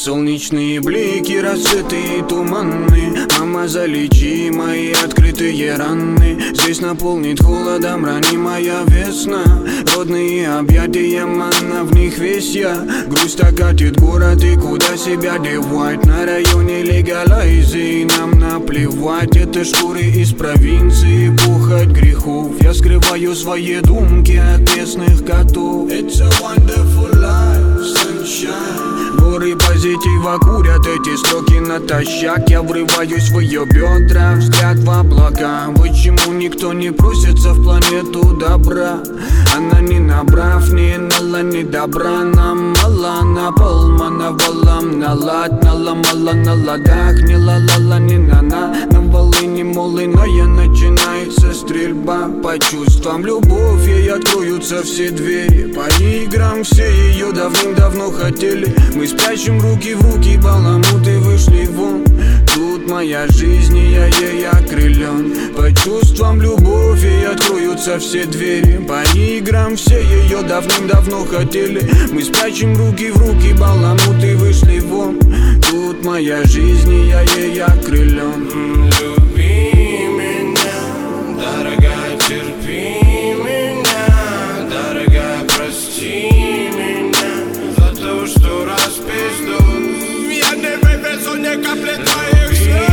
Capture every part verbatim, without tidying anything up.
Солнечные блики, рассветы и туманы. Мама, залечи мои открытые раны. Здесь наполнит холодом ранимая весна. Родные объятия, манна, в них весь я. Грусть окатит город, и куда себя девать? На районе легалайзи, нам наплевать. Это шкуры из провинции, похоть грехов. Я скрываю свои думки от местных котов. It's a wonderful life, sunshine. Горы позитива курят эти строки натощак. Я врываюсь в ее бедра, взгляд в облака. Почему никто не просится в планету добра? Она не набрав, не нала, не добра. Нам мало, на полмана валам, налад, наломала на ладах. Не ла-ла-ла, не на-на, на волыни молыная. Начинается стрельба по чувствам. Любовь, ей откроются все двери. По играм все ее давным-давно хотели. Мы спрячем руки в руки, баламуты вышли вон. Тут моя жизнь, и я ей окрылен. По чувствам любовь, ей откроются все двери. По играм все ее давным-давно хотели. Мы спрячем руки в руки, баламуты вышли вон. Тут моя жизнь, и я ей окрылен. Люби меня, дорогая, терпи меня. Дорогая, прости меня за то, что распизду. Я не вывезу ни капли твоих слез.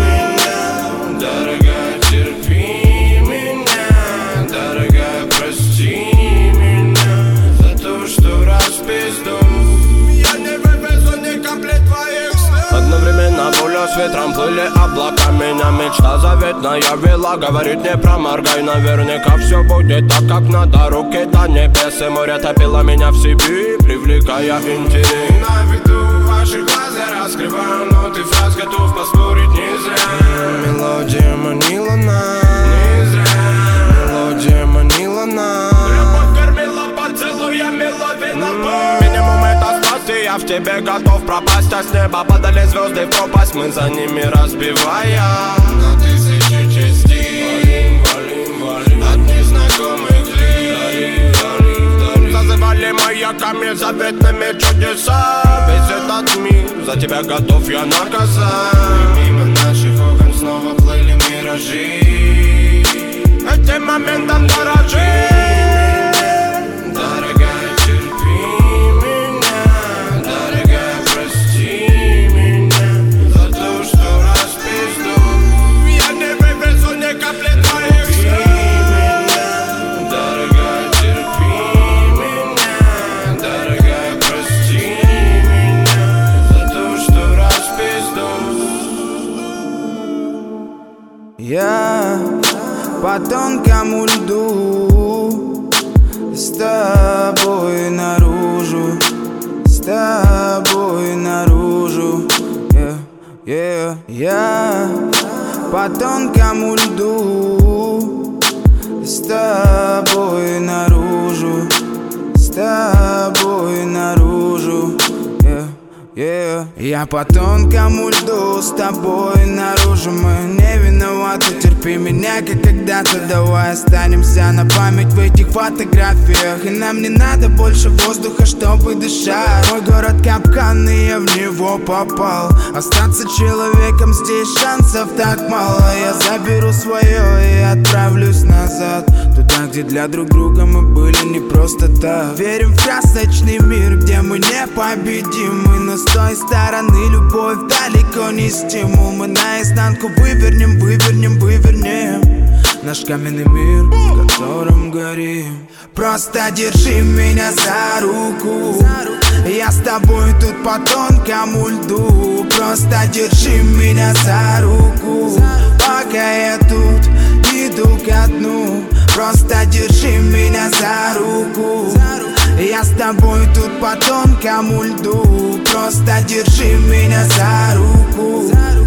Дорогая, терпи меня. Дорогая, прости меня за то, что распизду. Я не вывезу ни капли твоих слез. Одновременно воля с ветром плыли облака. Меня мечта заветная вела. Говорит, не проморгай, наверняка все будет так, как надо. Руки до небес, и море топило меня в себе, привлекая интерес. На виду ваши глаза раскрываю, но ты фраз готов поспорить не зря. Мелодия манила нас, не зря. Мелодия манила нас. Любовь кормила поцелуями, ловила боль. Минимум это страсти, я в тебе готов пропасть. А с неба падали звезды в пропасть, мы за ними разбивая на тысячи частей. Валим, валим, валим от незнакомых лиц. Зазывали маяками заветными чудеса. Весь этот мир за тебя готов я наказать. И мимо наших окон снова плыли миражи. Этим моментом дорожи. Дорогая, терпи меня. Дорогая, прости меня за то, что распизду. Я не вывезу ни капли твоих слез. Дорогая, терпи меня. Дорогая, прости меня за то, что распизду. Я по тонкому льду, с тобой наружу, с тобой наружу. Yeah, yeah. Я по тонкому льду, с тобой наружу, с тобой наружу. Yeah, yeah. Я по тонкому льду, с тобой наружу. Мы не виноваты, терпи меня, как когда-то. Давай останемся на память в этих фотографиях. И нам не надо больше воздуха, чтобы дышать. Мой город капкан, и я в него попал. Остаться человеком здесь шансов так мало. Я заберу свое и отправлюсь назад, туда, где для друг друга мы были не просто так. Верим в красочный мир, где мы непобедимы. Но с той стороны любовь далеко не стимул. Мы наизнанку вывернем, вывернем, вывернем наш каменный мир, в котором горим. Просто держи меня за руку. Я с тобой тут по тонкому льду. Просто держи меня за руку, пока я тут иду ко дну. Просто держи меня за руку. Я с тобой тут по тонкому льду. Просто держи меня за руку.